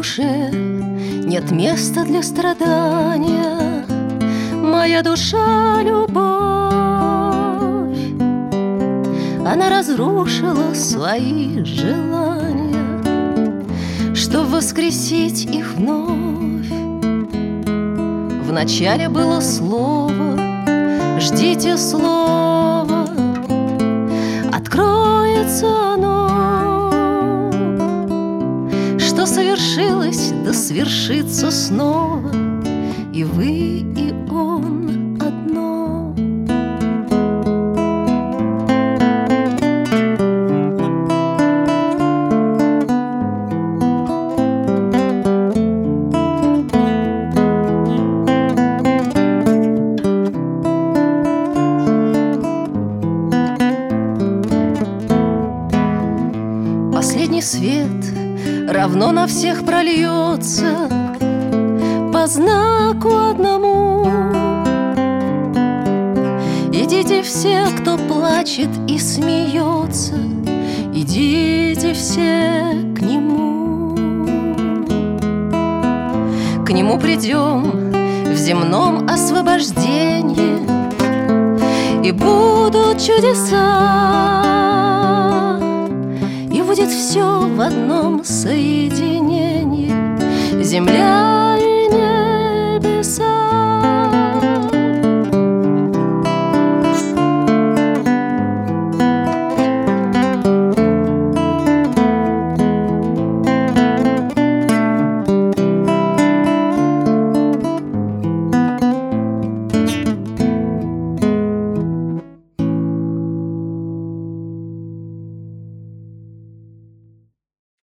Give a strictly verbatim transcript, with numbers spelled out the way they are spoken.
душе нет места для страдания. Моя душа — любовь, она разрушила свои желания, чтоб воскресить их вновь. Вначале было слово, ждите слова, откроется оно. Что совершилось, да свершится снова, и вы, и он одно. Последний свет равно на всех прольется по знаку одному. Идите все, кто плачет и смеется, идите все к нему. К нему придем в земном освобождении, и будут чудеса, и будет все в одном соединении. Земля